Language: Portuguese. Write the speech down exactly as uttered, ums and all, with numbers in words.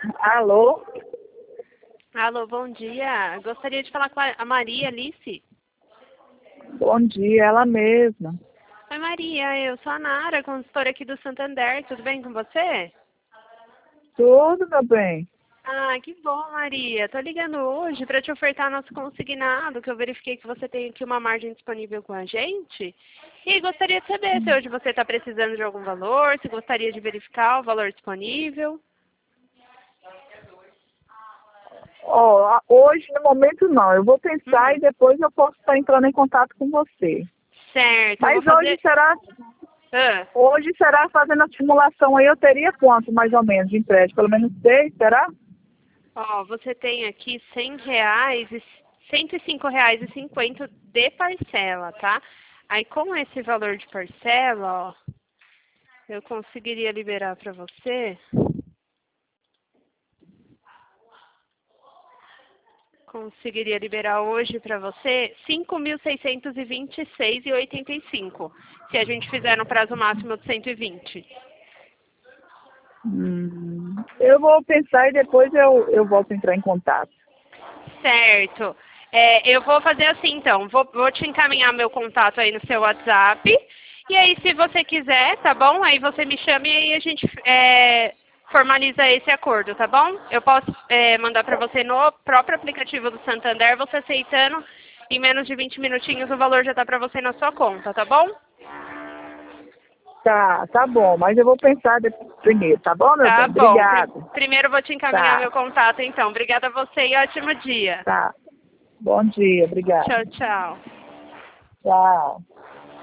Alô? Alô, bom dia. Gostaria de falar com a Maria Alice. Bom dia, ela mesma. Oi, Maria, eu sou a Nara, consultora aqui do Santander. Tudo bem com você? Tudo, meu bem. Ah, que bom, Maria. Tô ligando hoje para te ofertar nosso consignado, que eu verifiquei que você tem aqui uma margem disponível com a gente. E gostaria de saber se hoje você está precisando de algum valor, se gostaria de verificar o valor disponível. Ó, a- hoje, no momento, não. Eu vou pensar Uhum. e depois eu posso estar entrando em contato com você. Certo, eu vou Mas hoje fazer... será, Ah. hoje será fazendo a simulação aí, eu teria quanto, mais ou menos, de empréstimo? Pelo menos seis, será? Ó, você tem aqui cem reais e cento e cinco reais e cinquenta de parcela, tá? Aí com esse valor de parcela, ó, eu conseguiria liberar para você. Conseguiria liberar hoje para você cinco mil seiscentos e vinte e seis e oitenta e cinco, se a gente fizer no prazo máximo de cento e vinte. Hum, eu vou pensar e depois eu, eu volto a entrar em contato. Certo. É, eu vou fazer assim, então. Vou, vou te encaminhar meu contato aí no seu WhatsApp. E aí, se você quiser, tá bom? Aí você me chama e aí a gente é, formaliza esse acordo, tá bom? Eu posso é, mandar para você no próprio aplicativo do Santander, você aceitando. Em menos de vinte minutinhos o valor já tá para você na sua conta, tá bom? Tá, tá bom, mas eu vou pensar de- primeiro, tá bom, meu Tá bem? bom. Pri- Obrigado. primeiro eu vou te encaminhar Tá, meu contato, então. Obrigada a você e ótimo dia. tá. Bom dia, obrigado. Tchau, tchau. Tchau.